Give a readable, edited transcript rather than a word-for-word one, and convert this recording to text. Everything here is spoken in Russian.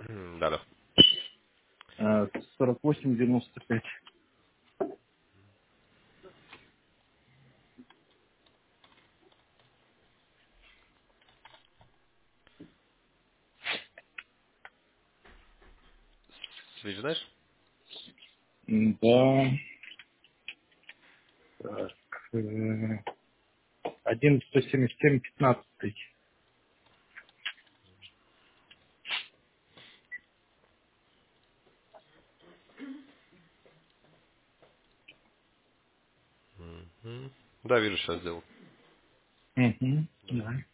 Да-да. 48,95. Свич знаешь? Да. Так. 1,177,15. Мгм. Да, вижу, сейчас сделал. Угу. Да. Да.